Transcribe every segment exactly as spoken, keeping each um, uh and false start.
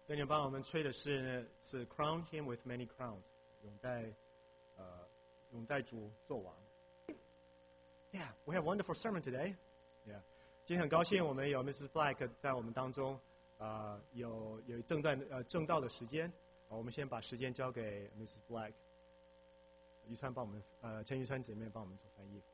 跟你帮我们吹的是是 Crown Him with Many Crowns， 永戴呃永戴主做王。Yeah, we have a wonderful sermon today. Yeah， 今天很高兴我们有 Missus Black 在我们当中，呃有有正段呃正道的时间，呃，我们先把时间交给 Missus Black， 于川帮我们呃陈于川姐妹帮我们做翻译。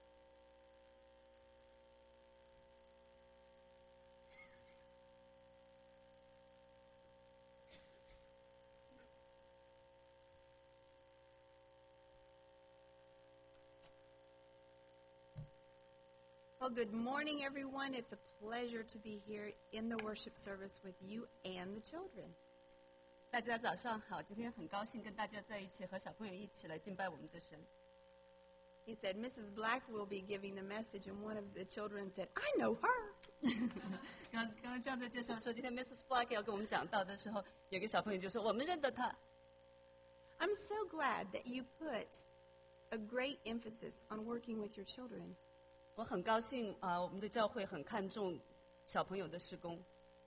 Well, good morning, everyone. It's a pleasure to be here in the worship service with you and the children. 大家早上好，今天很高兴跟大家在一起，和小朋友一起来敬拜我们的神。 He said Missus Black will be giving the message, and one of the children said, "I know her." 刚刚刚这样在介绍说，今天 Missus Black 要跟我们讲道的时候，有个小朋友就说我们认得他。 I'm so glad that you put a great emphasis on working with your children. 我很高兴啊、呃，我们的教会很看重小朋友的事工。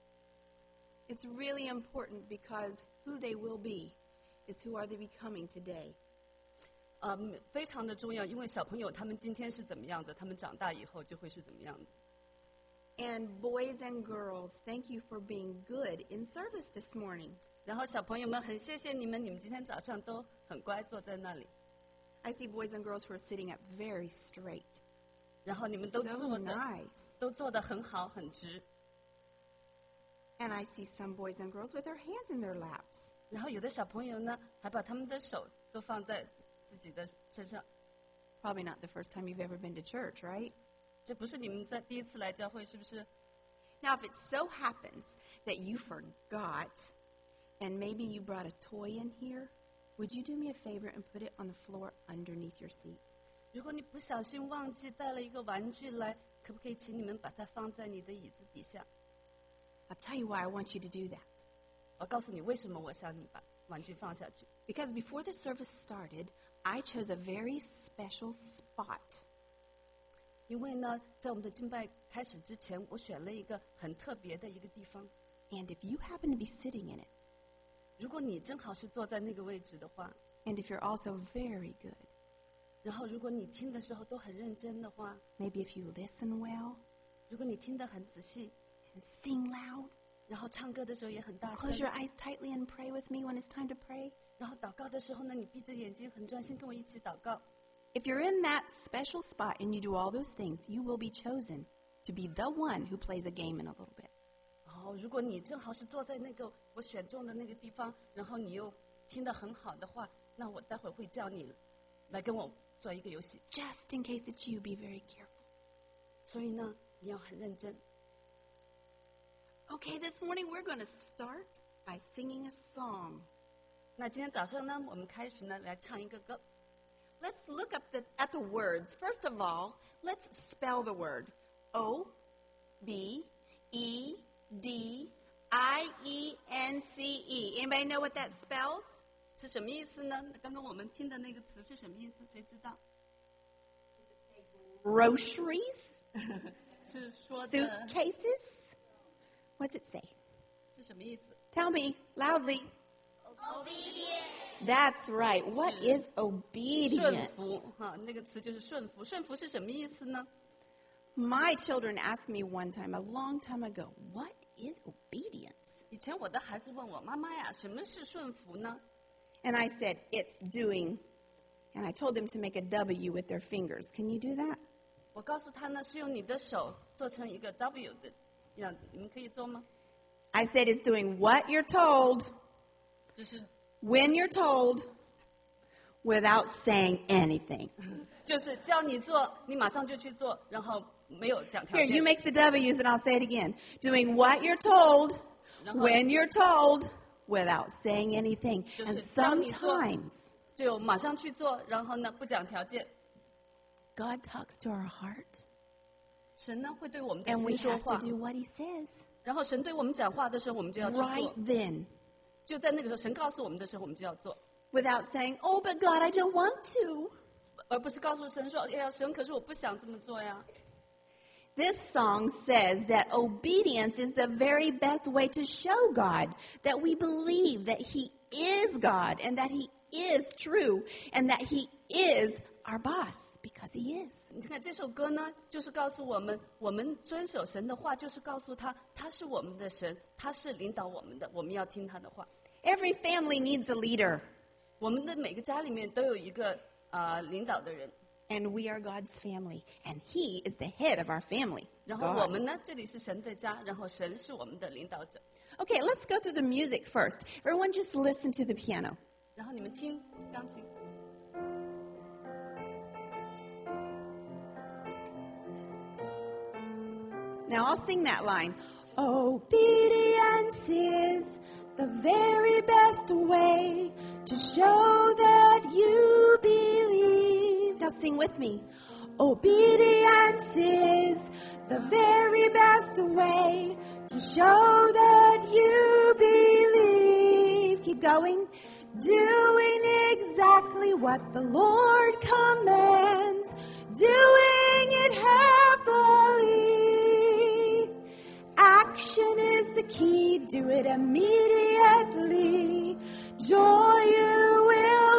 It's really important because who they will be is who are they becoming today. 嗯，非常的重要，因为小朋友他们今天是怎么样的，他们长大以后就会是怎么样的。 And boys and girls, thank you for being good in service this morning. 然后小朋友们很谢谢你们，你们今天早上都很乖，坐在那里。 I see boys and girls who are sitting up very straight. 然后你们都 So 做的 nice. 都做得很好，很直。 And I see some boys and girls with their hands in their laps. 然后有的小朋友呢，还把他们的手都放在自己的身上。 Probably not the first time you've ever been to church, right? 这不是你们在第一次来教会，是不是？ Now, if it so happens that you forgot, and maybe you brought a toy in here, would you do me a favor and put it on the floor underneath your seat? 如果你不小心忘记带了一个玩具来，可不可以请你们把它放在你的椅子底下？ I'll tell you why I want you to do that. 我告诉你为什么我想你把玩具放下去。 Because before the service started, I chose a very special spot. 因为呢，在我们的敬拜开始之前，我选了一个很特别的一个地方。 And if you happen to be sitting in it, 如果你正好是坐在那个位置的话， and if you're also very good, 然后如果你听的时候都很认真的话， maybe if you listen well 如果你听得很仔细， and sing loud, 然后唱歌的时候也很大声 close， your eyes tightly and pray with me when it's time to pray. 然后祷告的时候呢，你闭着眼睛很专心跟我一起祷告。 If you're in that special spot and you do all those things, you will be chosen to be the one who plays a game in a little bit. 哦，如果你正好是坐在那个我选中的那个地方，然后你又听得很好的话，那我待会儿会叫你来跟我做一个游戏。 Just in case it's you, be very careful. 所以呢，你要很认真。 Okay, this morning we're going to start by singing a song. 那今天早上呢，我们开始呢来唱一个歌。 Let's look up the, at the words. First of all, let's spell the word. O, B, E, D, I, E, N, C, E. Anybody know what that spells? 是什么意思呢？刚刚我们拼的那个词是什么意思？谁知道？ Groceries? 是说的 Suitcases? What's it say? 是什么意思？ Tell me loudly. Obedience. That's right. What is 顺 obedience? 服哈，那个词就是顺服。顺服是什么意思呢？ My children asked me one time, a long time ago, what is obedience? 以前我的孩子问我妈妈呀，什么是顺服呢？ And I said, it's doing. And I told them to make a W with their fingers. Can you do that? 我告诉他呢，是用你的手做成一个 W 的样子，你们可以做吗？ I said, it's doing what you're told, 就是 when you're told, without saying anything. 就是叫你做，你马上就去做，然后没有讲条 Here, 件。 you make the W's and I'll say it again. Doing what you're told, 然后 when you're told, without saying anything. 就 And 是叫你做， sometimes 就马上去做，然后呢不讲条件。 God talks to our heart, 神呢会对我们的 and we 心说 have 话 to，do what he says 然后神对我们讲话的时候，我们就要去 right 做。 then, 就在那个时候，神告诉我们的时候，我们就要做， without saying, oh, but God, I don't want to. 而不是告诉神说：“哎呀，神，可是我不想这么做呀。” This song says that obedience is the very best way to show God that we believe that He is God and that He is true and that He is our boss because He is. 你看这首歌呢，就是告诉我们，我们遵守神的话，就是告诉他，他是我们的神，他是领导我们的，我们要听他的话。 Every family needs a leader. 我们的每个家里面都有一个呃领导的人。 And we are God's family, and He is the head of our family. 然后我们呢，这里是神的家，然后神是我们的领导者。 Okay, let's go through the music first. Everyone just listen to the piano. 然后你们听钢琴。 Now I'll sing that line. Obedience is the very best way to show that you believe. Now sing with me. Obedience is the very best way to show that you believe. Keep going. Doing exactly what the Lord commands. Doing it happily. Action is the key. Do it immediately. Joy you will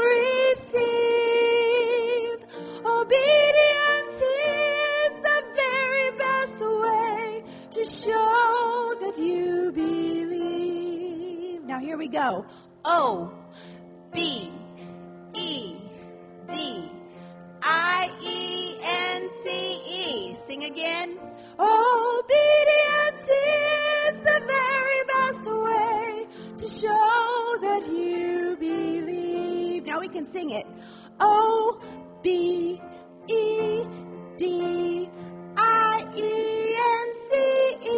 receive. Obedience is the very best way to show that you believe. Now here we go. O, B, E, D, I, E, N, C, E. Sing again. Obedience is the very best way to show that you believe. Now we can sing it. O, B, E, D, I, E, N, C, E.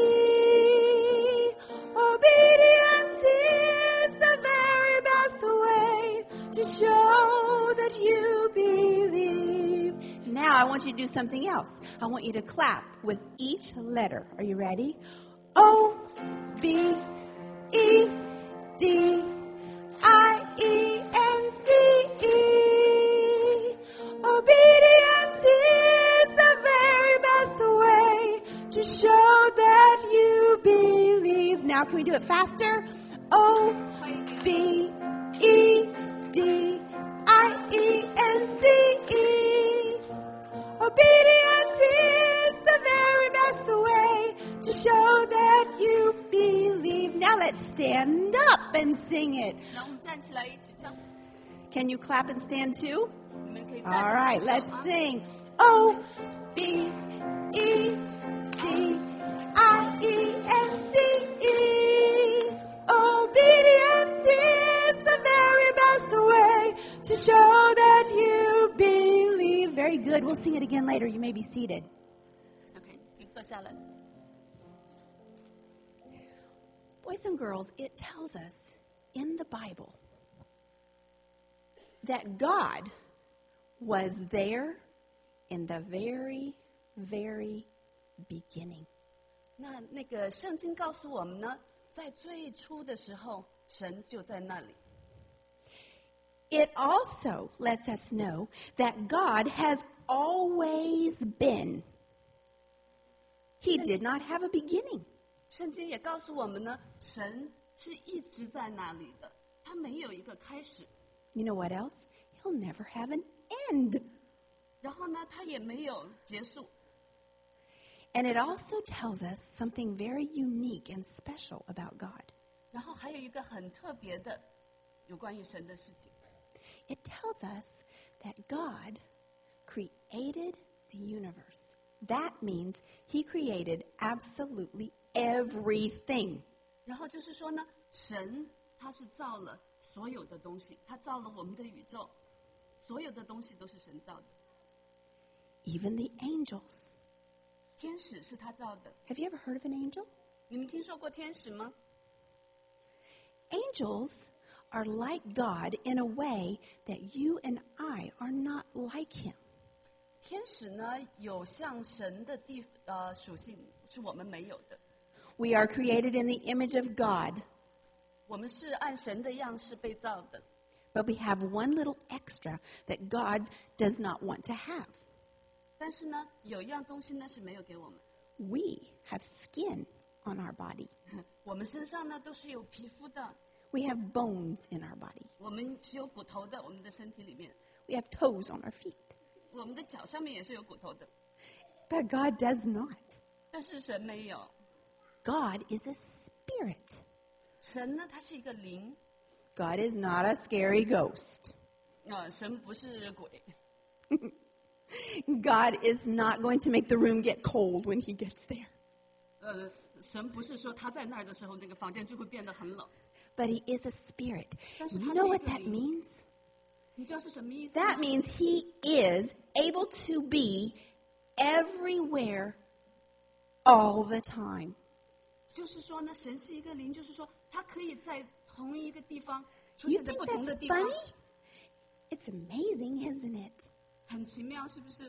Obedience is the very best way to show that you believe. Now I want you to do something else. I want you to clap with each letter. Are you ready? O, B, E, D, I, E, N, C, E. Obedience is the very best way to show that you believe. Now can we do it faster? O, B, E, D, I, E, N, C, E. Obedience is the very best way to show that you believe. Now let's stand up and sing it. 然后我们站起来一起唱。 Can you clap and stand too? 你们可以站 All 着 right, 举手 let's 啊 sing. O, B, E, D, I, E, N, C, E. Obedience is the very best way to show that you believe. Very good. We'll sing it again later. You may be seated. OK， 可以坐下来。 Boys and girls, it tells us in the Bible that God was there in the very, very beginning. 那那个圣经告诉我们呢，在最初的时候，神就在那里。 It also lets us know that God has always been. He did not have a beginning. 圣经也告诉我们呢，神是一直在那里的，他没有一个开始， You know what else? He'll never have an end. 然后呢，他也没有结束。 And it also tells us something very unique and special about God. 然后还有一个很特别的，有关于神的事情。 It tells us that God created the universe. That means He created absolutely everything. 然后就是说呢，神他是造了所有的东西，他造了我们的宇宙，所有的东西都是神造的。 Even the angels. 天使是他造的， Have you ever heard of an angel? 你们听说过天使吗？ Angels are like God in a way that you and I are not like Him. 天使呢有像神的地呃属性，是我们没有的。 We are created in the image of God, 我们是按神的样式被造的， but we have one little extra that God does not want to have. 但是呢，有一样东西呢是没有给我们。 We have skin on our body. 我们身上呢都是有皮肤的， We have bones in our body. 我们是有骨头的，我们的身体里面， We have toes on our feet. 我们的脚上面也是有骨头的。 But God does not. 但是神没有， God is a spirit. 神呢他是一个灵， God is not a scary ghost. 呃，神不是鬼， God is not going to make the room get cold when he gets there. 呃，神不是说他在那儿的时候，那个房间就会变得很冷。 But he is a spirit. 但是 You 他 know 是一 what 个 that 灵， means? 你知道是什么意思吗？ That means he is able to be everywhere all the time. 就是说呢，神是一个灵，就是说他可以在同一个地方出 You 现在 think 不同的 that's 地方， funny? It's amazing, isn't it? 很奇妙，是不是？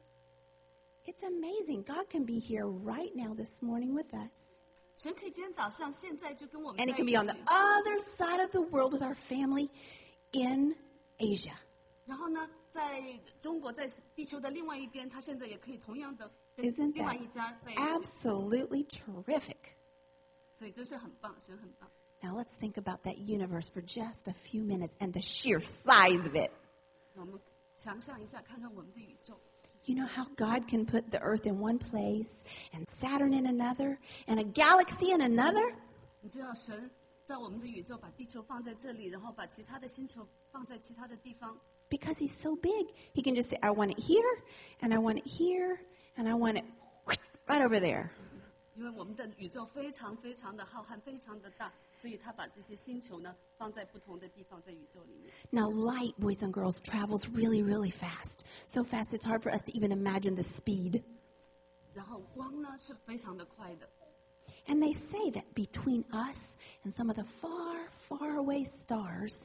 It's amazing. God can be here right now this morning with us. 神可以今天早上现在就跟我们 And 在 he 一 can be on the 起， other side of the world with our family in Asia. 然后呢，在中国，在地球的另外一边，他现在也可以同样的跟 Isn't 另外 that 一家在一起， absolutely terrific? 所以真是很棒，神很棒。 Now let's think about that universe for just a few minutes and the sheer size of it. 那我们想象一下，看看我们的宇宙。 You know how God can put the earth in one place and Saturn in another and a galaxy in another? 你知道神在我们的宇宙把地球放在这里，然后把其他的星球放在其他的地方， Because he's so big, he can just say, I want it here, and I want it here, and I want it right over there. 因为我们的宇宙非常非常的浩瀚，非常的大，所以他把这些星球呢放在不同的地方，在宇宙里面。 Now, light, boys and girls, travels really, really fast. So fast it's hard for us to even imagine the speed. 然后光呢是非常的快的， And they say that between us and some of the far, far away stars,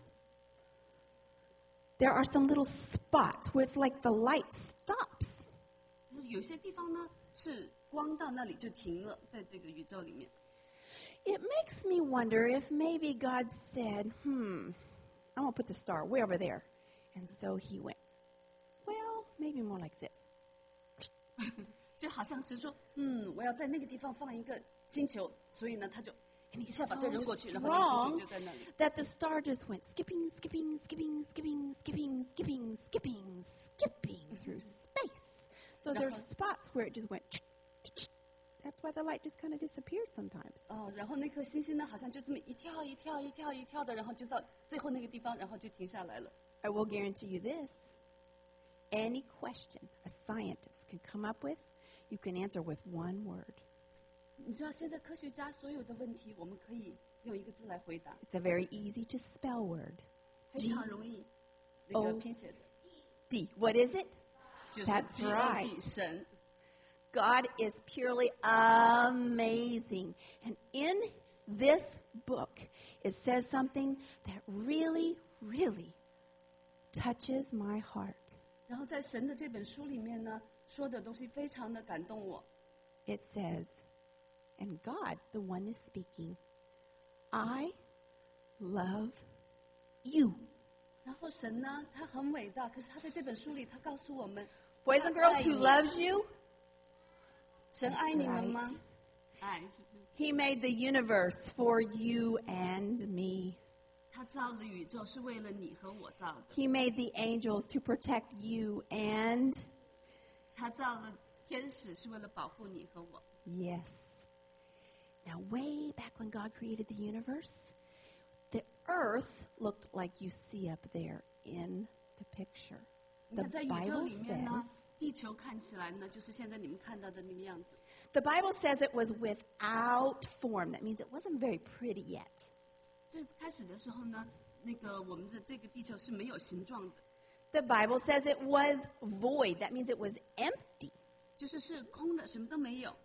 there are some little spots where it's like the light stops. 就是有些地方呢是光到那里就停了，在这个宇宙里面。 It makes me wonder if maybe God said, hmm, I'm going to put the star way over there. And so he went, well, maybe more like this. 就好像是说，嗯，我要在那个地方放一个星球，所以呢，他就 And 一 he's 下把这 so 扔过去，然后那个星 strong 球就在那里。 that the star just went skipping, skipping, skipping, skipping, skipping, skipping, skipping, skipping through space. So there's spots where it just went. That's why the light just kind of disappears sometimes. 哦，然后那颗星星呢，好像就这么一跳一跳一跳一跳的，然后就到最后那个地方，然后就停下来了。 I will guarantee you this. Any question a scientist can come up with, you can answer with one word. 你知道现在科学家所有的问题，我们可以用一个字来回答， It's a very easy to spell word. 非常容易那个拼写的， D. What is it? 就是 That's G O D right. 神。 God is purely amazing. And in this book, it says something that really, really touches my heart. 然后在神的这本书里面呢，说的东西非常的感动我。 It says, and God, the one is speaking, I love you. 然后神呢，他很伟大，可是他在这本书里，他告诉我们， Boys and girls, who 他爱 loves you? 你神爱你们吗 That's？ 爱是不是？ He made the universe for you and me. 他造了宇宙是为了你和我造的， He made the angels to protect you and, 他造了天使是为了保护你和我。 yes. Now, way back when God created the universe, the earth looked like you see up there in the picture. 你 The 看，在宇宙 Bible 里面呢 says,， 地球看起来呢，就是现在你们看到的那个样子。 the Bible says it was without form. That means it wasn't very pretty yet. 最开始的时候呢，那个我们的这个地球是没有形状的， The Bible says it was void. That means it was empty. 就是是空的，什么都没有。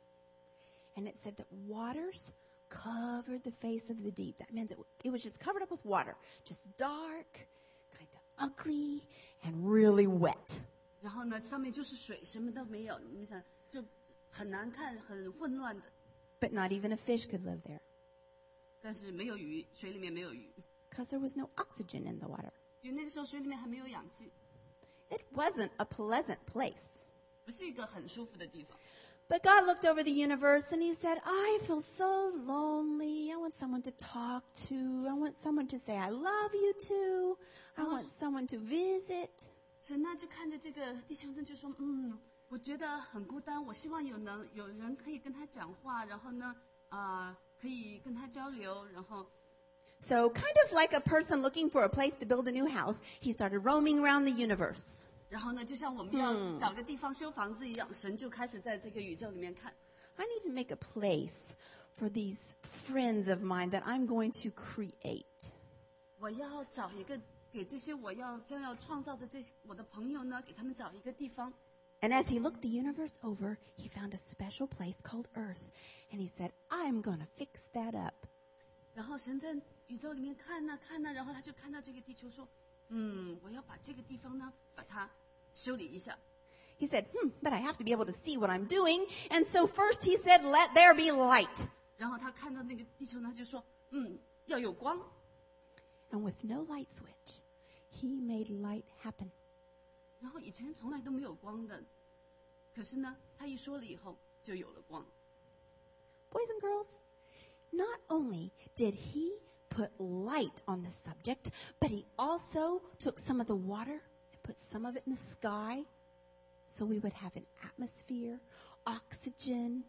And it said that waters covered the face of the deep. That means it, it was just covered up with water. Just dark, kind of ugly, and really wet. 然后呢，上面就是水，什么都没有。你想，就很难看，很混乱的。 But not even a fish could live there 但是没有鱼，水里面没有鱼， because there was no oxygen in the water. 因为那个时候水里面还没有氧气， It wasn't a pleasant place. 不是一个很舒服的地方。 But God looked over the universe and he said, I feel so lonely. I want someone to talk to. I want someone to say I love you to. I want someone to visit. 神呢就看着这个地球呢就说，嗯，我觉得很孤单，我希望有能有人可以跟他讲话，然后呢，啊、呃，可以跟他交流，然后。 So kind of like a person looking for a place to build a new house, he started roaming around the universe. 然后呢，就像我们要找个地方修房子一样，神就开始在这个宇宙里面看。 I need to make a place for these friends of mine that I'm going to create. 我要找一个给这些我要将要创造的这些我的朋友呢，给他们找一个地方。 And as he looked the universe over, he found a special place called Earth, and he said, I'm going to fix that up. 然后神在宇宙里面看呐、啊、看呐、啊，然后他就看到这个地球说，嗯，我要把这个地方呢，把它修理一下。 He said, hmm, but I have to be able to see what I'm doing. And so first he said, let there be light. 然后他看到那个地球呢，就说，嗯，要有光。 And with no light switch, he made light happen. 然后以前从来都没有光的，可是呢，他一说了以后，就有了光。 Boys and girls, not only did he put light on the subject, but he also took some of the water and put some of it in the sky so we would have an atmosphere, oxygen,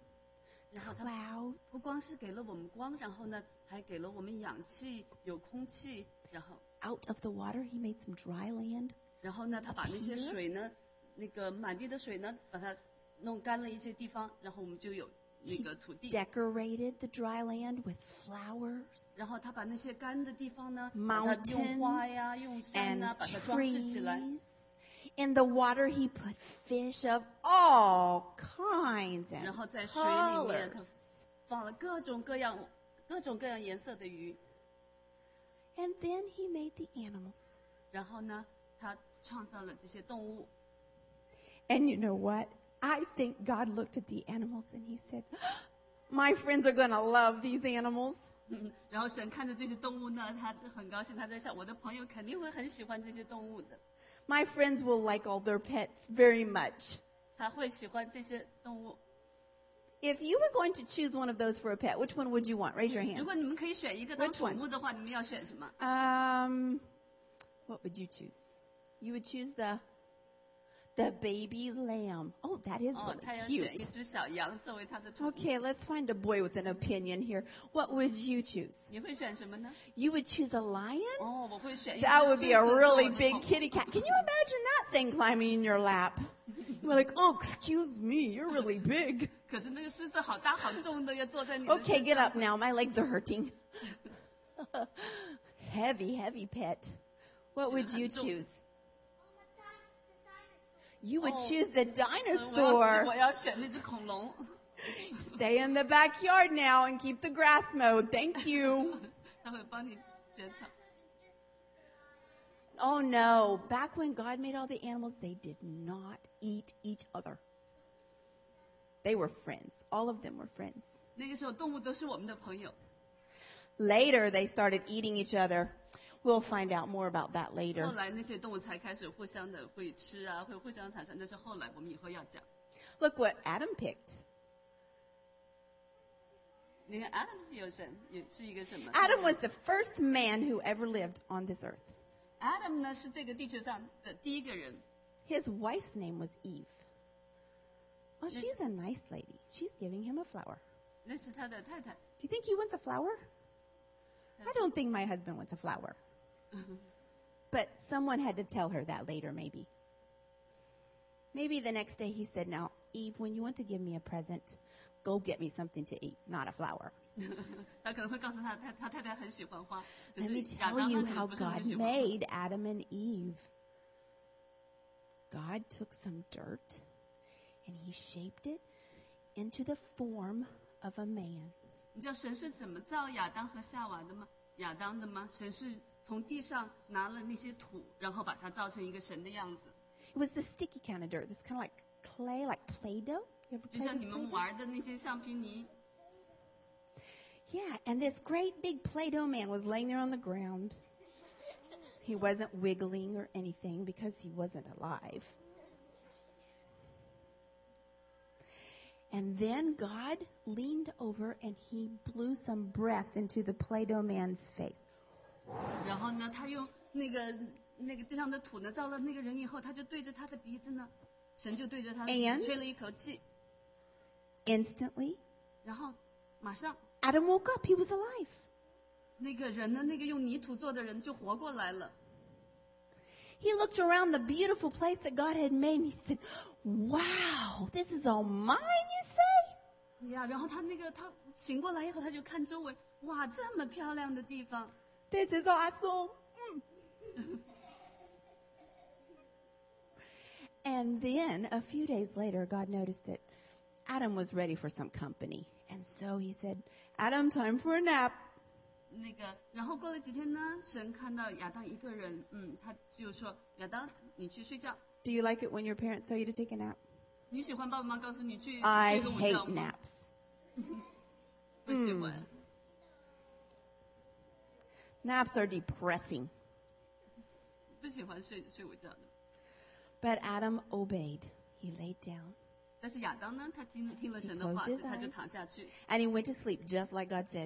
clouds. 不光是给了我们光，然后呢，还给了我们氧气，有空气，然后 out of the water he made some dry land. 然后呢，他把那些水呢，那个满地的水呢，把它弄干了一些地方，然后我们就有那个土地。 Decorated the dry land with flowers. 然后他把那些干的地方呢，把它用花呀、用山呐，把它装饰起来。 In the water, he put fish of all kinds and 然后在水里面，他 colors. 放了各种各样、各种各样颜色的鱼。 And then he made the animals. 然后呢，他创造了这些动物。 And you know what? I think God looked at the animals and he said, my friends are going to love these animals. 嗯，然后神看着这些动物呢，他很高兴，他在想，我的朋友肯定会很喜欢这些动物的。 My friends will like all their pets very much. 他会喜欢这些动物。 If you were going to choose one of those for a pet, which one would you want? Raise your 如 hand. 果你们可以选一个当宠物的话，你们要选什么？ Um, what would you choose? You would choose the the baby lamb. Oh, that is 哦， really 他要选一 cute. 只小羊作为他的宠物。 Okay, let's find a boy with an opinion here. What would you choose? 你会选什么呢？ You would choose a lion? 哦，我会选一只 That 狮 would 子 be a 作为 really 我的 big 宠物 kitty cat. Can you imagine that thing climbing in your lap? You're like, oh, excuse me, you're really big. 可是那个狮子好大好重的，要坐在你的 Okay, 身 get 上。 up now. My legs are hurting. Heavy, heavy pet. What would you choose? You would Oh. choose the 呃我要 dinosaur. 我要选那只恐龙。 Stay in the backyard now and keep the grass mowed. Thank you. 他会帮你剪草。 Oh no. Back when God made all the animals, they did not eat each other. They were friends. All of them were friends. 那个时候动物都是我们的朋友。 Later, they started eating each other. We'll find out more about that 后 later. 来那些动物才开始互相的会吃啊，会互相产生。那是后来我们以后要讲。 Look what Adam picked. 你看 Adam 是有神，也是一个什么 Adam was the first man who ever lived on this earth. Adam 呢是这个地球上的第一个人。 His wife's name was Eve. Oh, she's a nice lady. She's giving him a flower. 那是他的太太。 Do you think he wants a flower? I don't think my husband wants a flower. But someone had to tell her that later, maybe. Maybe the next day he said, now, Eve, when you want to give me a present, go get me something to eat, not a flower. 他可能会告诉他，他他太太很喜欢花，可 Let 是 me 亚 tell 当 you 他可 how 能不是很 God 喜欢花。 made Adam and Eve. God took some dirt and he shaped it into the form of a man. 你知道神是怎么造亚当和夏娃的吗？亚当的吗？神是从地上拿了那些土，然后把它造成一个神的样子， It was the sticky kind of dirt. It's kind of like clay, like Play-Doh. You ever 就 played 像 with 你们 Play-Doh? 玩的那些橡皮泥。 Yeah, and this great big Play-Doh man was laying there on the ground. He wasn't wiggling or anything because he wasn't alive. And then God leaned over and he blew some breath into the Play-Doh man's face. 然后呢，他用那个那个地上的土呢，造了那个人以后，他就对着他的鼻子呢，神就对着他 And? 吹了一口气， Instantly, 然后马上 Adam woke up. He was alive. 那个人呢，那个用泥土做的人就活过来了。 He looked around the beautiful place that God had made and he said, wow, this is all mine, you say? 呀，然后他那个他醒过来以后，他就看周围，哇，这么漂亮的地方。 This is awesome. Mm. And then a few days later, God noticed that Adam was ready for some company. And so he said, Adam, time for a nap. 那个，然后过了几天呢，神看到亚当一个人，嗯，他就说：“亚当，你去睡觉。 Do you like it when your parents tell you to take a nap? 你喜欢爸爸妈妈告诉你去 I 睡个午 hate 觉吗？ naps. 不喜欢。 Naps are depressing. 不喜欢睡睡午觉的。 But Adam obeyed. He laid down 但是亚当呢，他听听了神的 He 话， closed his 他就 eyes. 躺下去。 and he went to sleep just like God said.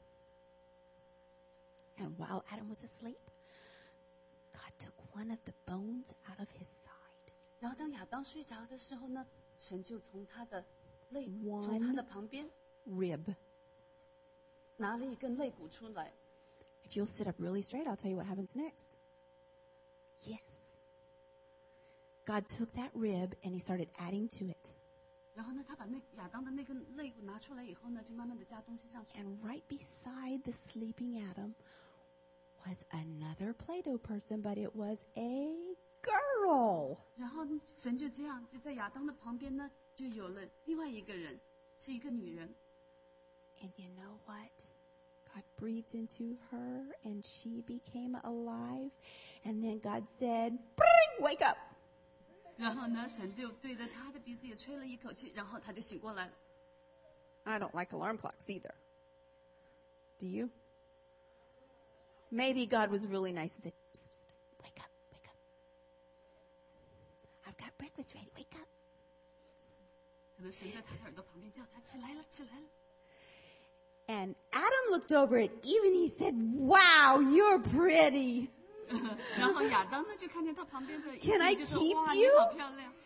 And while Adam was asleep, God took one of the bones out of his side. 然后当亚当睡着的时候呢，神就从他的肋， One 从他的旁边 Rib. 拿了一根肋骨出来。 If you'll sit up really straight, I'll tell you what happens next. Yes. God took that rib and he started adding to it. 然后呢，他把那亚当的那根肋骨拿出来以后呢，就慢慢的加东西上去。 And right beside the sleeping Adam was another Play-Doh person, but it was a girl. 然后神就这样，就在亚当的旁边呢，就有了另外一个人，是一个女人。 And you know what? God breathed into her and she became alive. And then God said, "Bring, wake up." 然后呢，神就对着他的鼻子也吹了一口气，然后他就醒过来了。 I don't like alarm clocks either. Do you? Maybe God was really nice and said, psst, psst, psst, wake up, wake up. I've got breakfast ready, wake up. 可能神在他的耳朵旁边叫他起来了，起来了。 And Adam looked over at Eve and he said, wow, you're pretty. 然后亚当呢就看见他旁边的 Can I 就说 keep 哇，你 you? 好漂亮。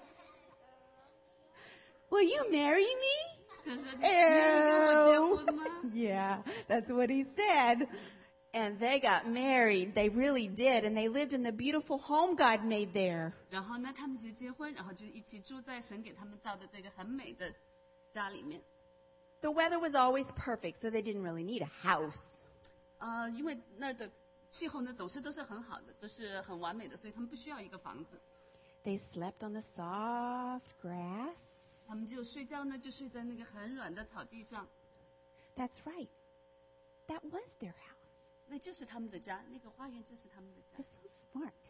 Will you marry me? 可是你愿意跟我结 Ew. 婚吗？ Yeah, that's what he said. And they got married. They really did. And they lived in the beautiful home God made there. 然后呢，他们就结婚，然后就一起住在神给他们造的这个很美的家里面。 The weather was always perfect, so they didn't really need a house. 呃，因为那儿的气候呢总是都是很好的，都是很完美的，所以他们不需要一个房子。 They slept on the soft grass. 他们就睡觉呢，就睡在那个很软的草地上， That's right. That was their house. 那就是他们的家，那个花园就是他们的 They're 家。 so smart.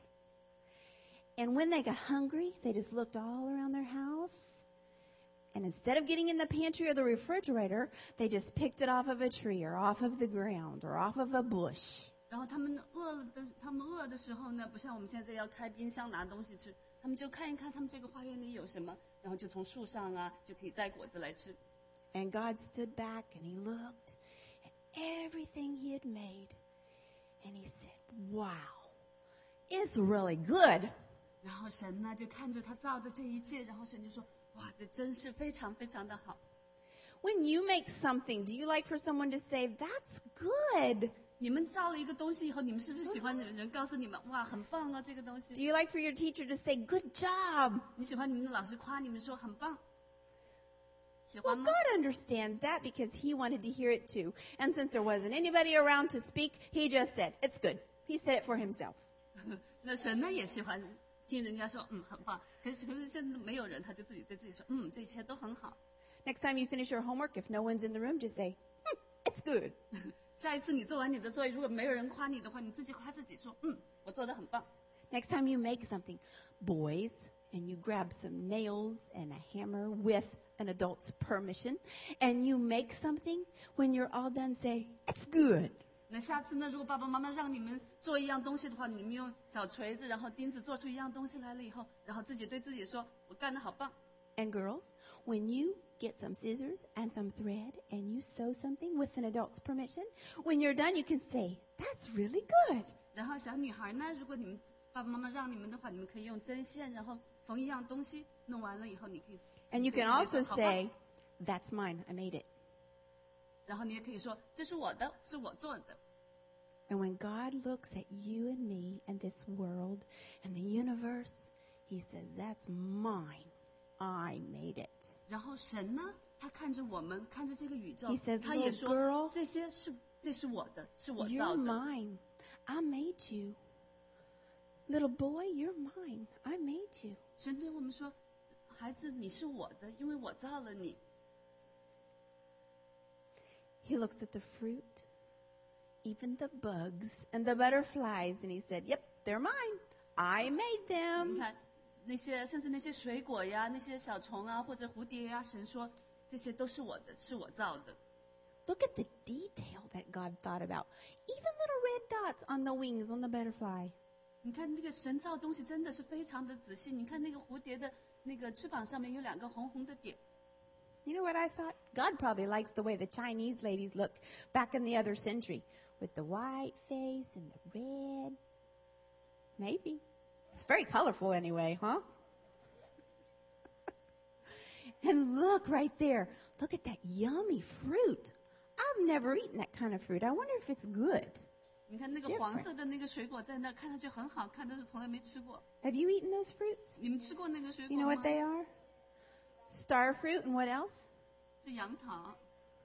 And when they got hungry, they just looked all around their house. And instead of getting in the pantry or the refrigerator, they just picked it off of a tree or off of the ground or off of a bush. 然后他们饿了的，他们饿的时候呢，不像我们现在要开冰箱拿东西吃，他们就看一看他们这个花园里有什么，然后就从树上啊就可以摘果子来吃。 And God stood back and he looked at everything he had made. And he said, wow, it's really good. 然后神呢就看着他造的这一切，然后神就说：“哇，这真是非常非常的好。” When you make something, do you like for someone to say, that's good? 你们造了一个东西以后，你们是不是喜欢有人告诉你们哇，很棒啊这个东 Do 西？ you like for your teacher to say, good job? 你喜欢你们的老师夸你们说很棒，喜 Well, 欢吗？ God understands that because he wanted to hear it too. And since there wasn't anybody around to speak, he just said, it's good. He said it for himself. 那神呢也喜欢听人家说嗯很棒，可是可是现在没有人，他就自己对自己说嗯这一切都很好。 Next time you finish your homework, if no one's in the room, just say, hmm, it's good. 下一次你做完你的作业，如果没有人夸你的话，你自己夸自己说嗯我做得很棒。 Next time you make something, boys, and you grab some nails and a hammer with an adult's permission, and you make something, when you're all done, say, it's good. 那下次呢，如果爸爸妈妈让你们做一样东西的话，你们用小锤子然后钉子做出一样东西来了以后，然后自己对自己说我干得好棒。 And girls, when you get some scissors and some thread and you sew something with an adult's permission, when you're done, you can say, that's really good. 然后小女孩呢，如果你们爸爸妈妈让你们的话，你们可以用针线，然后缝一样东西，弄完了以后，你可以。 And you can also say, that's mine, I made it. 然后你也可以说，这是我的，是我做的。 And when God looks at you and me and this world and the universe, he says, that's mine. I made it. 然后神呢，他看着我们，看着这个宇宙 He says, 他也 little 说 girl, 这些是这是我的，是我 you're 造的。 mine. I made you. Little boy, you're mine. I made you. 神对我们说，孩子，你是我的，因为我造了你。 He looks at the fruit, even the bugs and the butterflies, and he said, yep, they're mine. I made 你 them. 看那些，甚至那些水果呀，那些小虫啊，或者蝴蝶呀，神说这些都是我的，是我造的。 Look at the detail that God thought about. Even little red dots on the wings on the butterfly. 你看那个神造东西真的是非常的仔细。你看那个蝴蝶的那个翅膀上面有两个红红的点。 You know what I thought? God probably likes the way the Chinese ladies look back in the other century with the white face and the red. Maybe. It's very colorful anyway, huh? And look right there. Look at that yummy fruit. I've never eaten that kind of fruit. I wonder if it's good. 你看那个黄色的那个水果在那看上去很好看，但是从来没吃过。 Have you eaten those fruits? 你们吃过那个水果 You 吗？ know what they are? Star fruit and what else? 是杨桃，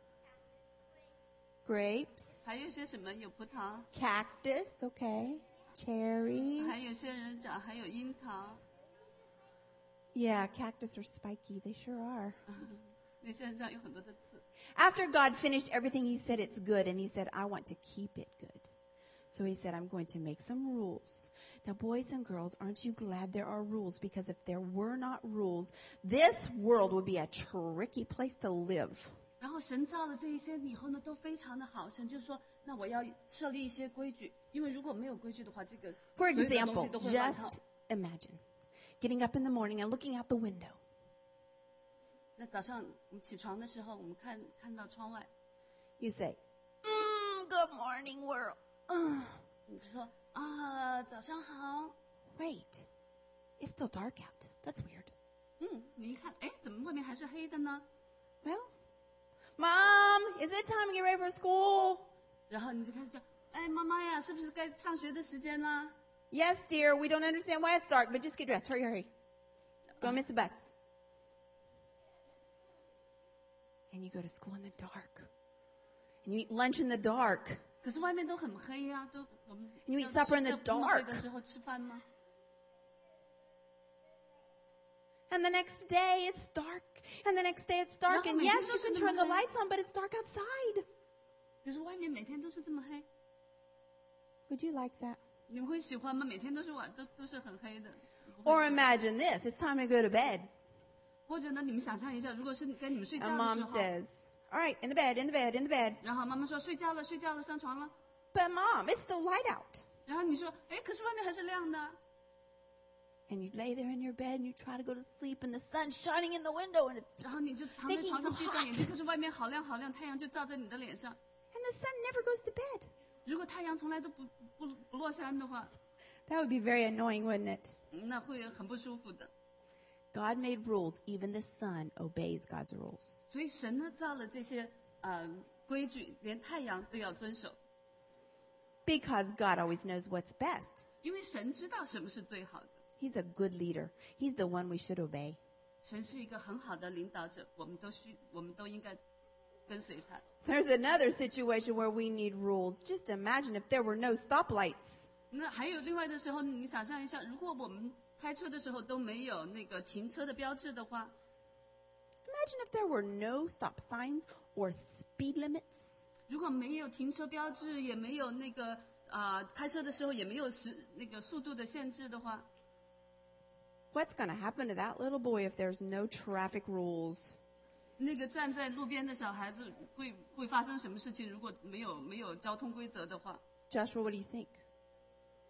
Grapes, 还有些什么？有葡萄， cactus, okay, cherries. 还有些人讲还有樱桃， Yeah, cactus are spiky. They sure are. 那些人讲有很多的刺。 After God finished everything, he said it's good, and he said, I want to keep it good. So he said, I'm going to make some rules. Now, boys and girls, aren't you glad there are rules? Because if there were not rules, this world would be a tricky place to live. 然后神造了这一些以后呢，都非常的好。神就说：“那我要设立一些规矩，因为如果没有规矩的话，这个 For 所有的东 example, 西都会乱套 just imagine getting up in the morning and looking out the window. 那早上我们起床的时候，我们看看到窗外， You say, mm, good morning, world. Ugh. 你就说啊，早上好。 Wait, it's still dark out. That's weird. 嗯，你一看，哎，怎么外面还是黑的呢？ Well, Mom, is it time to get ready for school? 然后你就开始讲，哎，妈妈呀，是不是该上学的时间啦？ Yes, dear, we don't understand why it's dark, but just get dressed. Hurry, hurry. Go miss the bus. And you go to school in the dark. And you eat lunch in the dark. 可是外面都很黑呀、都我们 You eat 要 supper in 吃 the 在这么黑 dark. 的时候吃饭吗？ And the next day it's dark. And the next day it's dark. And yes, you can turn the lights on, but it's dark outside. 可是外面每天都是这么黑， Would you like that? 你们会喜欢吗？每天都是晚，都都是很黑的。不会 Or imagine this. It's time to go to bed. 或者呢，你们想象一下，如果是跟你们睡觉 And 的 Mom 时候， says, all right, in the bed, in the bed, in the bed. 然后妈妈说睡觉了，睡觉了，上床了。 But Mom, it's still light out. 然后你说，哎，可是外面还是亮的。 And you lay there in your bed and you try to go to sleep and the sun's shining in the window and it's 然后你就躺在床上闭上眼睛，可是外面好亮好亮，太阳就照在你的脸上。 and the sun never goes to bed. 如果太阳从来都不不不落山的话， That would be very annoying, wouldn't it? 那会很不舒服的。 God made rules. Even the sun obeys God's rules. 所以神呢造了这些呃规矩，连太阳都要遵守， Because God always knows what's best. 因为神知道什么是最好的。 He's a good leader. He's the one we should obey. 神是一个很好的领导者，我们都需我们都应该跟随他。 There's another situation where we need rules. Just imagine if there were no stoplights. 那还有另外的时候，你想象一下，如果我们开车的时候都没有那个停车的标志的话， Imagine if there were no stop signs or speed limits. 如果没有停车标志，也没有那个啊、呃开车的时候也没有时那个速度的限制的话， What's going to happen to that little boy if there's no traffic rules? 那个站在路边的小孩子会会发生什么事情？如果没有没有交通规则的话， Joshua, what do you think?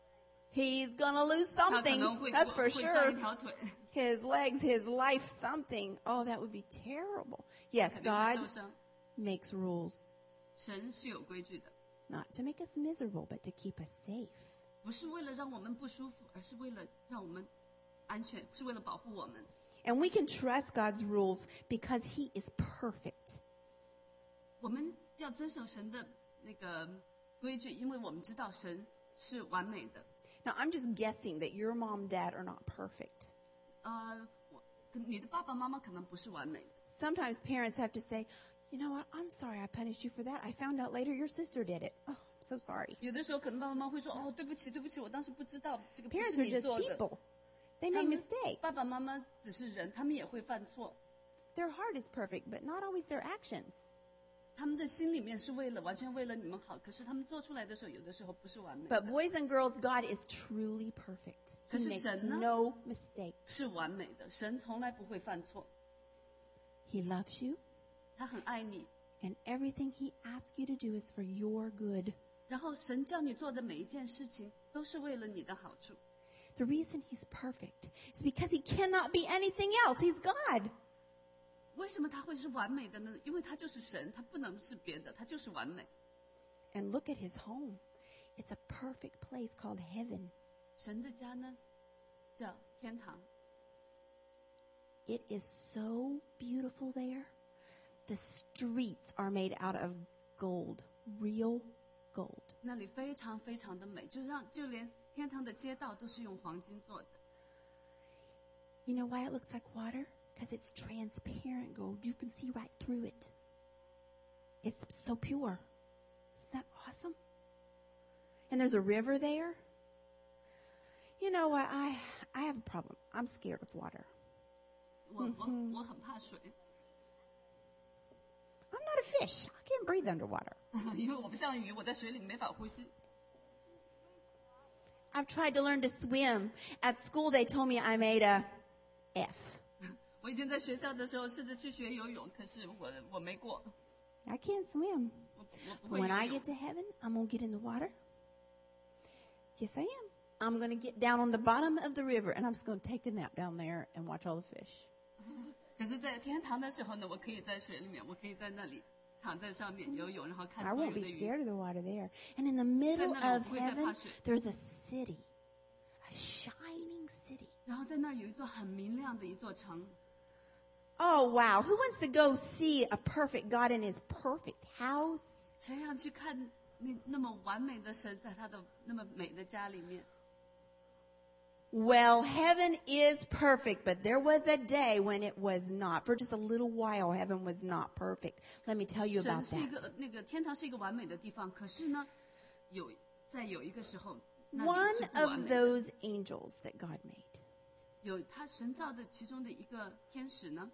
He's gonna lose 他可 something. 能会 That's for 会断 sure. 一条腿， His legs, his life, something. Oh, that would be terrible. Yes, 肯定会 God 受伤。 makes rules. 神是有规矩的， Not to make us miserable, but to keep us safe. 不是为了让我们不舒服，而是为了让我们安全，是为了保护我们。 And we can trust God's rules because He is perfect. 我们要遵守神的那个规矩，因为我们知道神是完美的。 Now, I'm just guessing that your mom and dad are not perfect. 呃，我可你的爸爸妈妈可能不是完美的， Sometimes parents have to say, you know what, I'm sorry I punished you for that. I found out later your sister did it. Oh, I'm so sorry. 有的时候可能爸爸妈妈会说：“哦，对不起，对不起，我当时不知道这个不 Parents 是 are 你 just 做的。” people. They 他 make 们 mistakes. 爸爸妈妈只是人，他们也会犯错。 Their heart is perfect, but not always their actions. 他们的心里面是为了完全为了你们好，可是他们做出来的时候，有的时候不是完美 But 的， boys and girls, God is truly perfect. He 可是 makes 神呢？ no mistakes. 是完美的。神从来不会犯错， He loves you, 他很爱你。 and everything He asks you to do is for your good. 然后神叫你做的每一件事情，都是为了你的好处。 The reason He's perfect is because He cannot be anything else. He's God. 为什么他会是完美的呢？因为他就是神，他不能是别的，他就是完美。 And look at His home. It's a perfect place called heaven. 神的家呢，叫天堂。 It is so beautiful there. The streets are made out of gold, real gold. 那里非常非常的美，就让就连天堂的街道都是用黄金做的。 You know why it looks like water? Because it's transparent gold. You can see right through it. It's so pure. Isn't that awesome? And there's a river there. You know what? I I have a problem. I'm scared of water. 我我我很怕水， I'm not a fish. I can't breathe underwater. 因为我不像鱼，我在水里没法呼吸。 I've tried to learn to swim. At school, they told me I made a F. 我以前在学校的时候试着去学游泳，可是我我没过， I can't swim. 我我不会 When 游 I 泳 get。to heaven, I'm going to get in the water. Yes, I am. I'm going to get down on the bottom of the river, and I'm just going to take a nap down there and watch all the fish. 可是，在天堂的时候呢，我可以在水里面，我可以在那里躺在上面游泳，然后看 I 所 won't 有 be 的鱼。 scared of the water there. And in the middle Then of no, we have heaven, passion. there's a city, a shining city. 然后在那儿有一座很明亮的一座城。 Oh, wow. Who wants to go see a perfect God in his perfect house? 谁想去看那那么完美的神，在他的那么美的家里面？ Well, heaven is perfect, but there was a day when it was not. For just a little while, heaven was not perfect. Let me tell you 神 about 是一 that. 个那个天堂是一个完美的地方，可是呢，有在有一个时候，那 One 里是不完 of 美的。 those angels that God made, 有他神造的其中的一个天使呢，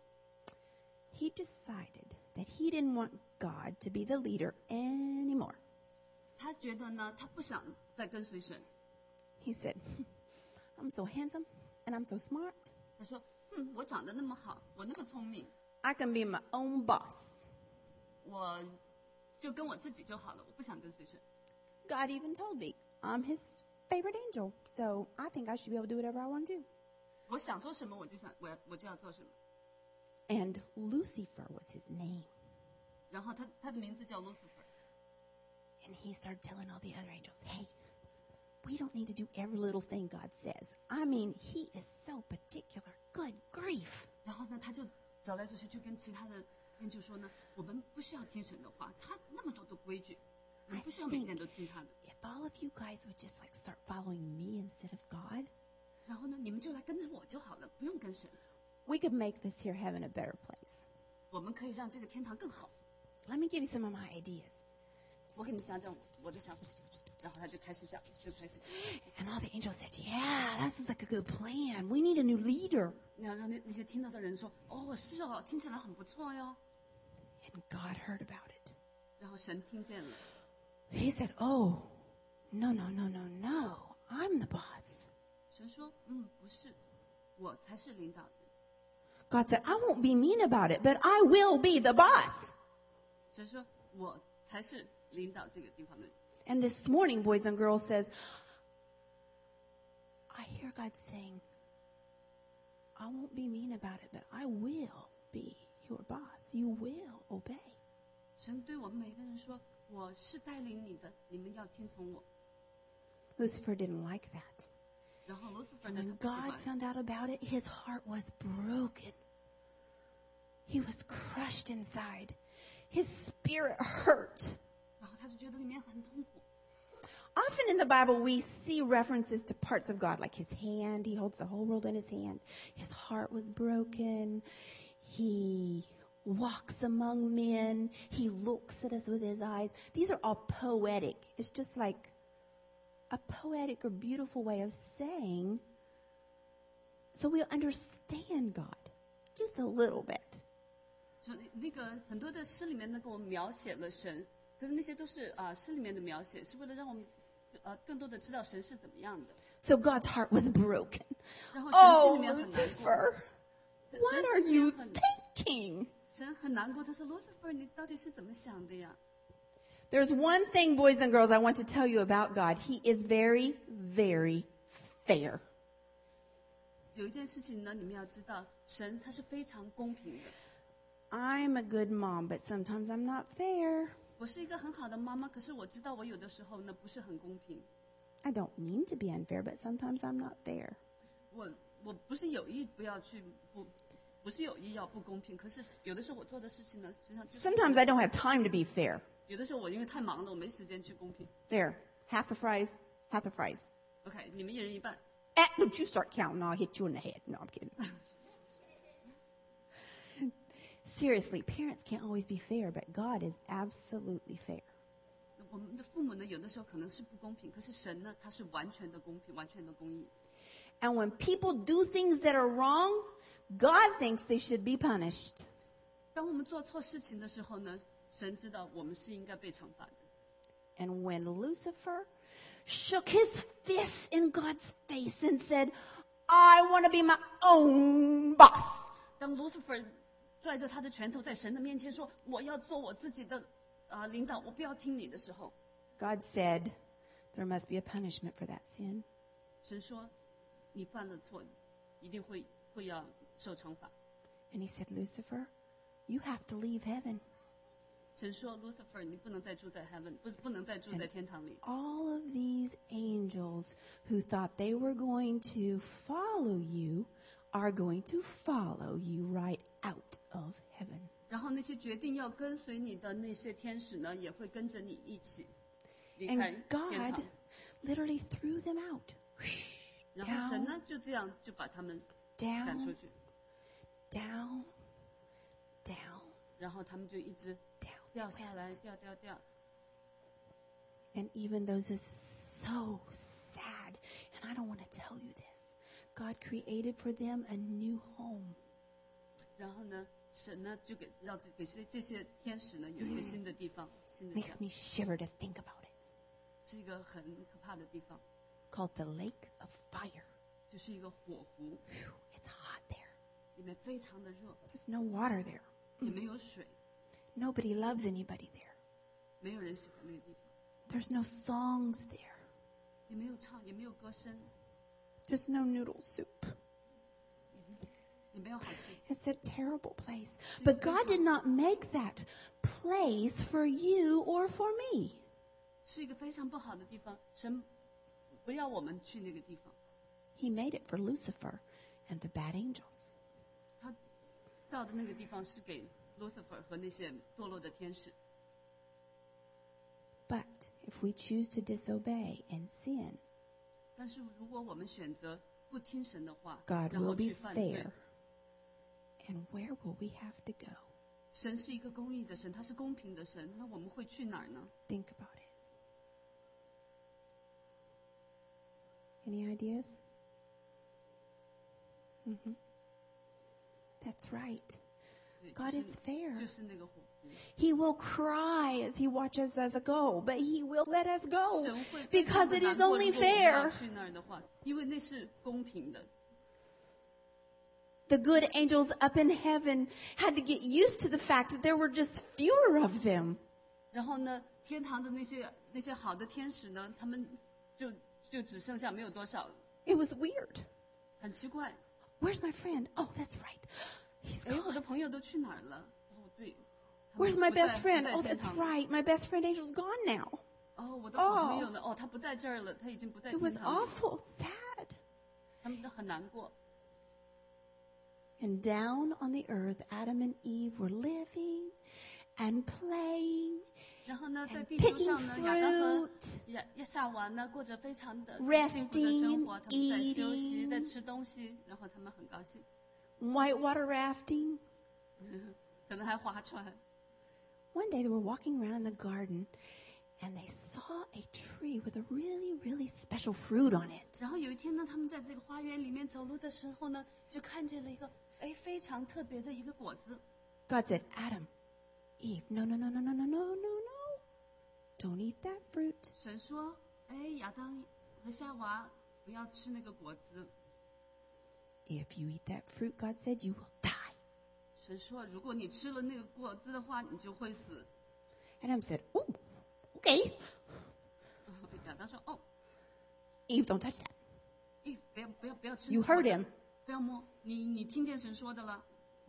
he decided that he didn't want God to be the leader anymore. 他觉得呢，他不想再跟随神。 He said, I'm so handsome and I'm so smart. 他说：“嗯，我长得那么好，我那么聪明， I can be my own boss. 我就跟我自己就好了，我不想跟随神。 God even told me I'm his favorite angel, so I think I should be able to do whatever I want to do. 我想做什么，我就想我要我就要做什么。 And Lucifer was his name. 然后他他的名字叫 Lucifer， And he started telling all the other angels, hey, we don't need to do every little thing God says. I mean, he is so particular. Good grief. 然后呢，他就走来走去，就跟其他的人就说呢，我们不需要听神的话，他那么多的规矩，我们不需要每件都听他的。 If all of you guys would just like start following me instead of God, 然后呢，你们就来跟着我就好了，不用跟神。 we could make this here heaven a better place. 我们可以让这个天堂更好。 Let me give you some of my ideas. 我给你讲讲我的想法，然后他就开始讲，就开始， And all the angels said, yeah, that sounds like a good plan. We need a new leader. 你要让那那些听到的人说，哦，是哦，听起来很不错哟。 And God heard about it. 然后神听见了， He said, oh, no, no, no, no, no. I'm the boss. 神说，嗯，不是，我才是领导人。 God said, I won't be mean about it, but I will be the boss. 神说，我才是领导这个地方的人。 And this morning, boys and girls, says, I hear God saying, I won't be mean about it, but I will be your boss. You will obey. 神对我们每个人说：“我是带领你的，你们要听从我。” Lucifer didn't like that. 然后 Lucifer And 呢， when 他不喜 God 欢。 found out about it, his heart was broken. He was crushed inside. His spirit hurt. 然后他就觉得里面很痛苦。 Often in the Bible, we see references to parts of God, like his hand. He holds the whole world in his hand. His heart was broken. He walks among men. He looks at us with his eyes. These are all poetic. It's just like a poetic or beautiful way of saying, so we'll understand God just a little bit. 说那个很多的诗里面呢，给我们描写了神，可是那些都是啊、诗里面的描写，是为了让我们呃更多的知道神是怎么样的。 So God's heart was broken. 然后神心 Oh, 里面很难过， Lucifer, 神 what 神 are 心里 you 面很 thinking? 神很难过，他说：“Lucifer，你到底是怎么想的呀？” There's one thing, boys and girls, I want to tell you about God. He is very, very fair. 有一件事情呢，你们要知道，神他是非常公平的。 I'm a good mom, but sometimes I'm not fair. 我是一个很好的妈妈，可是我知道我有的时候呢不是很公平。 I don't mean to be unfair, but sometimes I'm not fair. 我我不是有意不要去不，不是有意要不公平，可是有的时候我做的事情呢，实际上就是 Sometimes I don't have time to be fair. 有的时候我因为太忙了，我没时间去公平。 There, half the fries, half the fries. OK，你们一人一半。 Eh, don't you start counting, I'll hit you in the head. No, I'm kidding. Seriously, parents can't always be fair, but God is absolutely fair. 我们的父母呢，有的时候可能是不公平，可是神呢，他是完全的公平，完全的公义。 And when people do things that are wrong, God thinks they should be punished. 当我们做错事情的时候呢，神知道我们是应该被惩罚的。 And when Lucifer shook his fist in God's face and said, I want to be my own boss. 当 Lucifer 拽着他的拳头在神的面前说：“我要做我自己的啊、呃领导，我不要听你的时候，” God said, there must be a punishment for that sin. 神说：“你犯了错，一定会会要受惩罚。” And he said, Lucifer, you have to leave heaven. 神说 ：“Lucifer，你不能再住在 heaven， 不不能再住在天堂里。” All of these angels who thought they were going to follow you are going to follow you right out of heaven. 然后那些决定要跟随你的那些天使呢，也会跟着你一起离开 And 天堂 God。literally threw them out. 然后神 Down, 呢，就这样就把他们赶出 down, 去， down, down, 然后他们就一直 down. 掉下来，掉掉掉。 And even though this is so sad, and I don't want to tell you this, God created for them a new home. 然后呢，神呢就给让这给这这些天使呢有一个新的地方，新的家 Makes，me shiver to think about it. 是一个很可怕的地方， Called the Lake of Fire. 就是一个火湖， Phew, it's hot there. 里面非常的热， There's no water there. 也没有水， Nobody loves anybody there. 没有人喜欢那个地方， There's no songs there. 也没有唱，也没有歌声， There's no noodle soup. 也没有好吃。 It's a terrible place. But God did not make that place for you or for me. 是一个非常不好的地方，神不要我们去那个地方。 He made it for Lucifer and the bad angels. 他造的那个地方是给 Lucifer 和那些堕落的天使。 But if we choose to disobey and sin, 但是如果我们选择不听神的话， God 然后 will be 去犯罪 fair. And where will we have to go? 神是一个公义的神，他是公平的神，那我们会去哪儿呢？ Think about it. Any ideas? Mm-hmm. That's right. 对 God 就 is 是 fair. 就是那个火湖。 He will cry as he watches us go, but he will let us go 神会非常 because 的 it 难 is 过 only 如果我们要 fair. 去那儿的话，因为那是公平的。 The good angels up in heaven had to get used to the fact that there were just fewer of them. 然后呢，天堂的那些那些好的天使呢，他们就就只剩下没有多少， It was weird. 很奇怪。 Where's my friend? Oh, that's right. He's 哎，我 gone. 的朋友都去哪儿了？哦，对。他们 Where's my 不在 best friend? 不在 Oh, 天 that's 堂了 right. My best friend Angel's gone now. 哦，我的好朋友呢？哦，他不在这儿了，他已经不在 It 天 was 堂里了。 awful, sad. 他们都很难过。 And down on the earth, Adam and Eve were living and playing, 然后呢，在 and 地球 picking 上呢，亚当和 fruit. 亚亚夏娃呢，过着非常的 Resting 幸福的生活。 and 他们在休息， eating. 在吃东西，然后他们很高兴， Whitewater rafting. 可能还划船。 One day they were walking around in the garden and they saw a tree with a really, really special fruit on it. 然后有一天呢，他们在这个花园里面走路的时候呢，就看见了一个哎非常特别的一个果子。 God said, Adam, Eve, no, no, no, no, no, no, no, no, no. Don't eat that fruit. 神说：“哎，亚当和夏娃不要吃那个果子。 If you eat that fruit, God said, you will die. ” 神说：“如果你吃了那个果子的话，你就会死。 Adam said, oh, okay. ” 亚当说：“哦， Eve, don't touch that. 咦，不要不要不要吃。” You heard him. 不要摸，你你听见神说的了。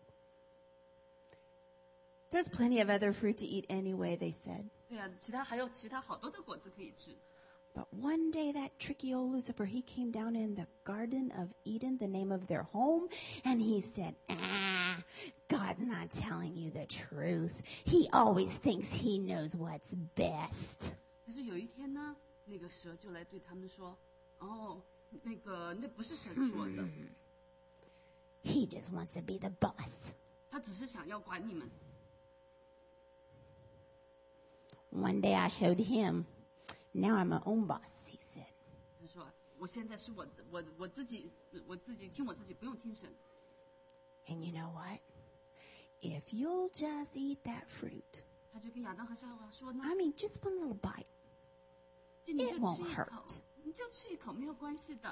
There's plenty of other fruit to eat anyway, they said. 对呀、其他还有其他好多的果子可以吃。 But one day that tricky old Lucifer, he came down in the Garden of Eden, the name of their home, and he said, ah, God's not telling you the truth. He always thinks he knows what's best. 但是有一天呢，那个蛇就来对他们说：“哦，那个那不是神说的， He just wants to be the boss. 他只是想要管你们。 One day I showed him. Now I'm my own boss, he said. ” 他说：“我现在是我我我自己，我自己听我自己，不用听神。 And you know what? If you'll just eat that fruit, ” 他就跟亚当和夏娃说呢 I mean, just one little bite.：“ 就你就 It 吃 won't 一口 hurt.， 你就吃一口没有关系的。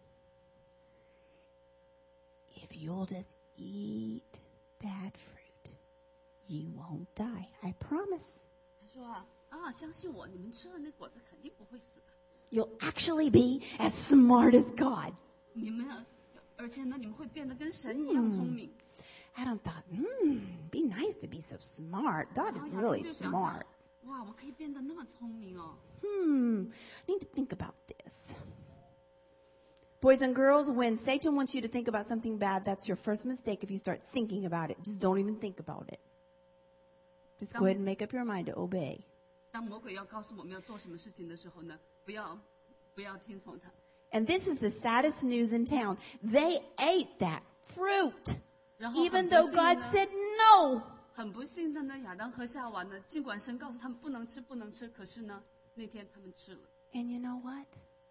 If you'll just eat that fruit, you won't die. I promise. 他说啊啊，相信我，你们吃了那果子肯定不会死的。 You'll actually be as smart as God. 你们啊，而且呢，你们会变得跟神一样聪明。 Adam thought, hmm, be nice to be so smart. God 然 is 后亚当 really 就想 smart. 想，哇，我可以变得那么聪明哦。 Hmm, I need to think about this. Boys and girls, when Satan wants you to think about something bad, that's your first mistake if you start thinking about it. Just don't even think about it. Just go ahead and make up your mind to obey. 当魔鬼要告诉我们要做什么事情的时候呢，不要不要听从他。 And this is the saddest news in town. They ate that fruit, 然后 even 很不 though 幸 God 呢 said no. 很不幸的呢，亚当和夏娃呢，尽管神告诉他们不能吃，不能吃，可是呢，那天他们吃了。 And you know what?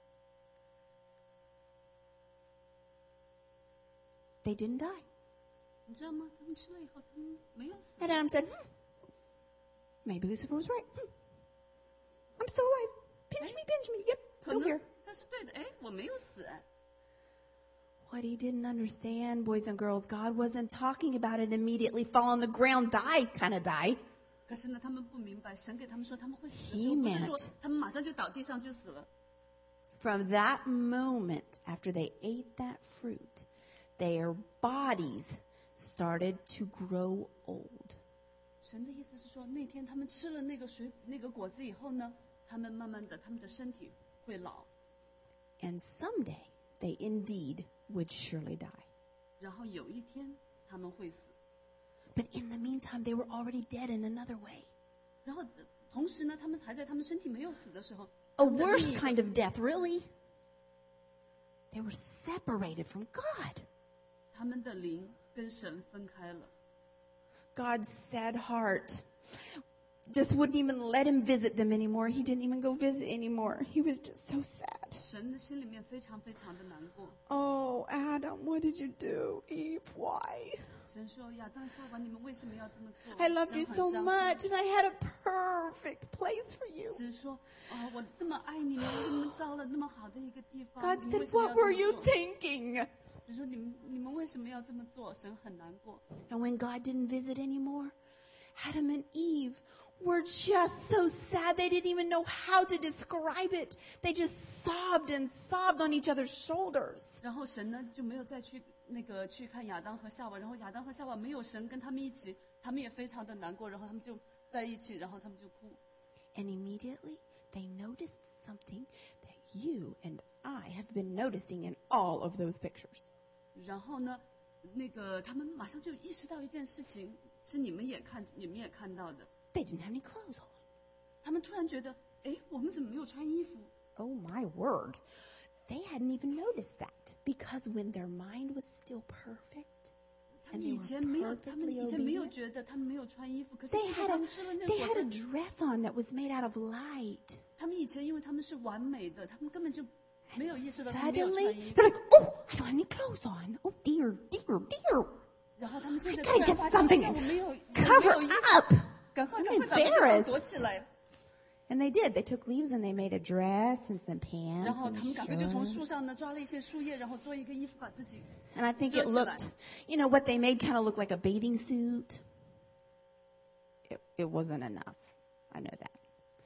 They didn't die. 你知道吗？他们吃了以后，他们没有死。 And Adam said, hmm, maybe Lucifer was right. Hmm. I'm still alive. Pinch me, pinch me. Yep, 可 still 能 here. 他是对的，哎，我没有死，哎。 What he didn't understand, boys and girls, God wasn't talking about it immediately, fall on the ground, die kind of die. 可是呢，他们不明白，神给他们说他们会死的 He 时候，不是说 meant- 他们马上就倒地上就死了。 From that moment, after they ate that fruit, their bodies started to grow old. 神的意思是说，那天他们吃了那个水那个果子以后呢，他们慢慢的，他们的身体会老， And someday, they indeed would surely die. 然后有一天他们会死。 But in the meantime, they were already dead in another way. 然后呃同时呢，他们还在他们身体没有死的时候， A 他们的另 worse 一个 kind of death, really. They were separated from God. 他们的灵跟神分开了。 God's sad heart just wouldn't even let him visit them anymore. He didn't even go visit anymore. He was just so sad. 神的心里面非常非常的难过。 Oh, Adam, what did you do? Eve, why? 神说：“亚当夏娃，你们为什么要这么做？” I loved you 神 so 很伤 much, 心 and I had a perfect place for you. 神说：“哦，我这么爱你们，我给你们造了那么好的一个地方， God 你们为 said, 什么要 what 这 were 么 you 做？” thinking? 神说：“你们你们为什么要这么做？”神很难过。 And when God didn't visit anymore, Adam and Eve were just so sad they didn't even know how to describe it. They just sobbed and sobbed on each other's shoulders. 然后神呢就没有再去那个去看亚当和夏娃，然后亚当和夏娃没有神跟他们一起，他们也非常的难过，然后他们就在一起，然后他们就哭。 And immediately they noticed something that you and I have been noticing in all of those pictures. 然后呢，那个他们马上就意识到一件事情，是你们也看你们也看到的， They didn't have any clothes on. 他们突然觉得，哎，我们怎么没有穿衣服？ Oh my word. They hadn't even noticed that because when their mind was still perfect 他 and 们 they 以 were 前没有，他们 perfectly 以前没有 obedient, 觉得他们没有穿衣服，可是 they 现在 had 他 a, 们吃了那 they 个 had 果 a 子， dress on that was made out of light. 他们以前因为他们是完美的，他们根本就没有意识到他们没有穿 Suddenly, 衣服 they're。like, oh, I don't have any clothes on. Oh dear, dear, dear. 然后他们现在 I 突 gotta 然 get 发现，哎 something 呀，我没有，我 Cover 没有衣服， up. 赶快 I'm 赶快找个地方 embarrassed. 躲起来。 And they did. They took leaves and they made a dress and some 然 pants 后 and 他 a 们赶快就从 shirt. 树上呢抓了一些树叶，然后做一个衣服把自己。 And I think it 遮起来。 looked, you know, what they made kind of looked like a bathing suit. It, it wasn't enough. I know that.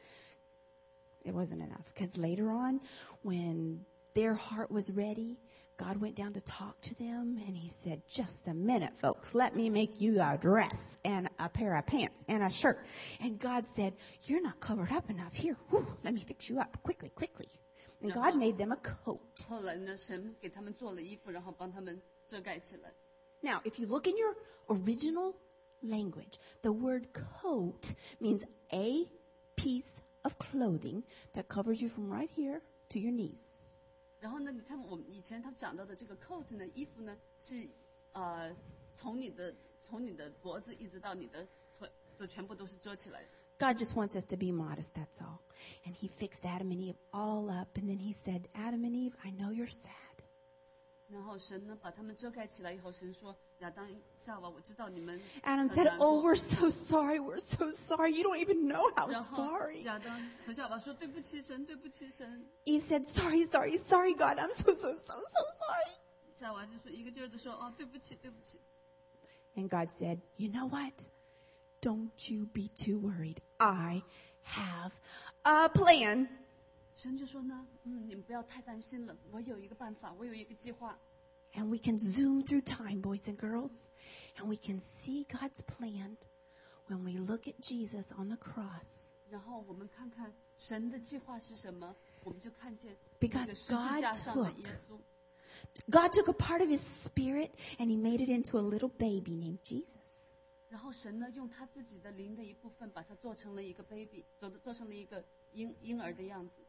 It wasn't enough. Because later on, when their heart was ready, God went down to talk to them and he said, just a minute, folks, let me make you a dress and a pair of pants and a shirt. And God said, you're not covered up enough. Here, whew, let me fix you up quickly, quickly. And God made them a coat. 后来呢，神给他们做了衣服，然后帮他们遮盖起来。 Now, if you look in your original language, the word coat means a piece of clothing that covers you from right here to your knees. 然后呢，你看我们以前他讲到的这个 coat 呢，衣服呢是呃从你的从你的脖子一直到你的腿，就全部都是遮起来的。 God just wants us to be modest, that's all. And he fixed Adam and Eve all up, and then he said, Adam and Eve, I know you're sad. 然后神呢把他们遮盖起来以后，神说亚当夏娃，我知道你们 Adam 很 said, 难 oh, 过。 we're so sorry, we're so sorry. You don't even know how 然后 sorry. 亚当和夏娃说对不起神，对不起神。 Eve said, sorry, sorry, sorry, God. I'm so, so, so, so sorry. 夏娃就说一个劲儿的说哦对不起对不起。 And God said, you know what? Don't you be too worried. I have a plan. 神就说呢，嗯，你们不要太担心了，我有一个办法，我有一个计划。 And we can zoom through time, boys and girls, and we can see God's plan when we look at Jesus on the cross. 然后我们看看神的计划是什么，我们就看见 Because 那个十字架上的耶稣。 God took a part of his spirit and he made it into a little baby named Jesus. 然后神呢，用他自己的灵的一部分，把它做成了一个 baby， 做做成了一个婴婴儿的样子。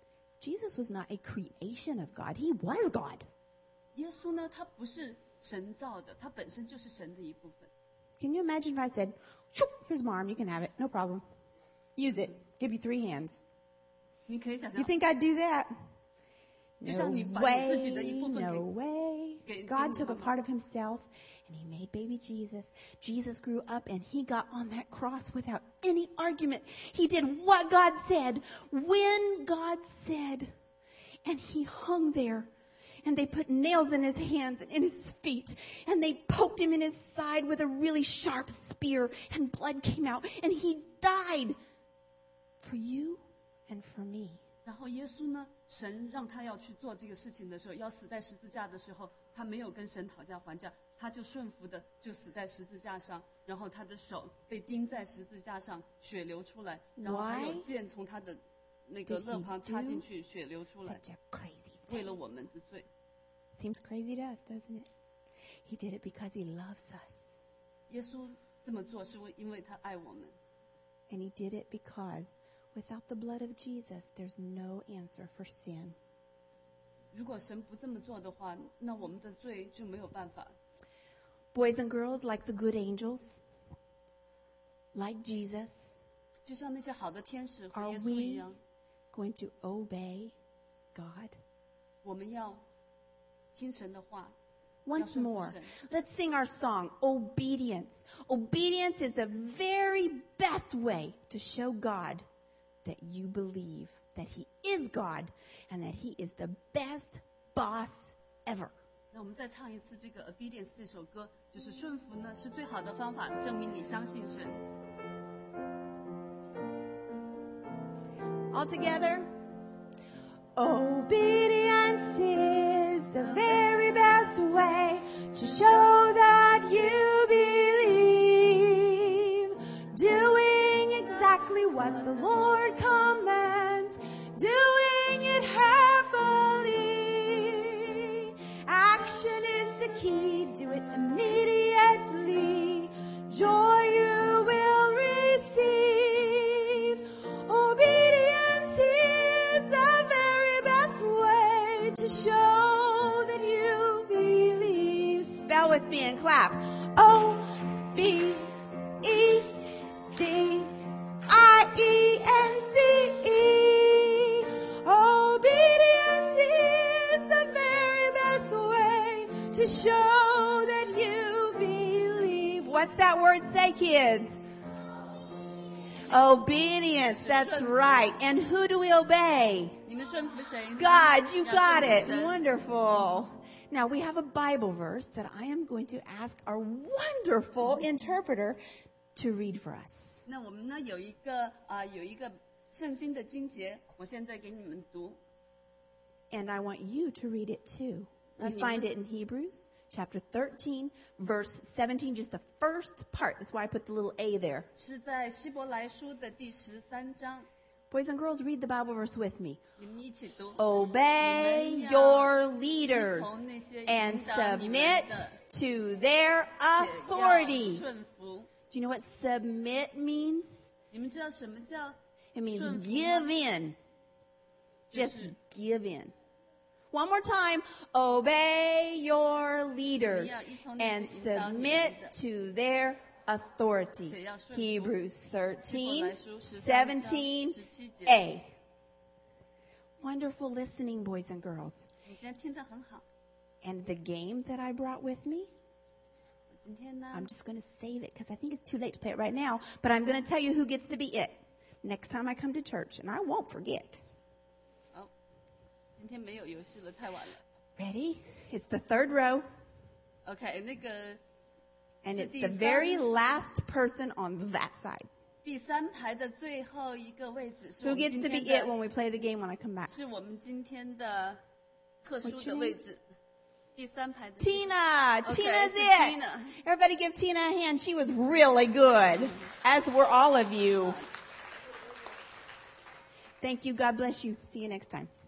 Jesus was not a creation of God. He was God. 耶稣呢，他不是神造的，他本身就是神的一部分。 Can you imagine if I said, "Shoo, here's my arm, you can have it, no problem. Use it. Give you three hands." 你可以想 You 象， think I'd do that? 就 No 像你把你自己的一 way, 部分 no 给 way. 给- God 给 took a 妈妈。 part of himself and he made baby Jesus. Jesus grew up and he got on that cross without any argument. He did what God said, when God said, and he hung there. And they put nails in his hands and in his feet. And they poked him in his side with a really sharp spear. And blood came out. And he died for you and for me. 然后耶稣呢，神让他要去做这个事情的时候，要死在十字架的时候，他没有跟神讨价还价，他就顺服的就死在十字架上，然后他的手被钉在十字架上，血流出来，然后还有 Why 剑从他的那个 did he 肋旁插 do 进去，血流出来， Such a crazy 为了 thing. 我们的罪。 Seems crazy to us, doesn't it? He did it because he loves us. 耶稣这么做是为因为他爱我们， And he did it because without the blood of Jesus, there's no answer for sin. 如果神不这么做的话，那我们的罪就没有办法。 Boys and girls, like the good angels, like Jesus, 就像那些好的天使和 are 耶稣一 we 样， going to obey God? 我们要听神的话。 Once Yes, more, sir. let's sing our song, Obedience. Obedience is the very best way to show God that you believe that he is God and that he is the best boss ever. 那我们再唱一次这个《Obedience》这首歌，就是顺服呢是最好的方法，证明你相信神。 All together. Obedience is the very best way to show that you believe. Doing exactly what the Lord commands. Doing it happily. Action is the key. Do it immediately. Joy you will receive. Obedience is the very best way to show that you believe. Spell with me and clap. O B E D I E N C E. Obedience is the very best way to show that you believe. What's that word say, kids? Obedience, that's right. And who do we obey? 你们顺服谁呢？ God, you 要 got 顺 it. 服神 Wonderful. Now we have a Bible verse that I am going to ask our wonderful interpreter to read for us. 那我们呢有一个啊、呃、有一个圣经的经节，我现在给你们读。 And I want you to read it too. We Amen. find it in Hebrews chapter thirteen, verse seventeen, just the first part. That's why I put the little A there. 是在希伯来书的第十三章， Boys and girls, read the Bible verse with me. 你们一起读。 Obey 你们要 your leaders 依从那些 and 引导你们 submit 的， to their 且要 authority. 顺服。 Do you know what submit means? 你们知道什么叫 It means 顺服 give 吗？ in. 就 Just 是 give in. One more time. Obey your leaders 你要依从那些 and 引导你们 submit 的。 to their authority. 且要顺服。 Hebrews 希伯 thirteen, 来书十三章 seventeen 十七节。 A. Wonderful listening, boys and girls. 你今天听得很好。 And the game that I brought with me, 我今天呢， I'm just going to save it because I think it's too late to play it right now. But I'm going to tell you who gets to be it next time I come to church, and I won't forget. 哦，今天没有游戏了，太晚了。 Ready? It's the third row, OK， 那个 and 是 it's 第 the 三 very last person on that side. 第三排的最后一个位置是 Who 我们 gets 今 to be 天 it 的， when we play the game when I come back? 是我们今天的特殊 What's 的 your 位 name? 置，第三排的 Tina! Okay, Tina's so it! Tina. Everybody give Tina a hand. She was really good, as were all of you. Thank you. God bless you. See you next time.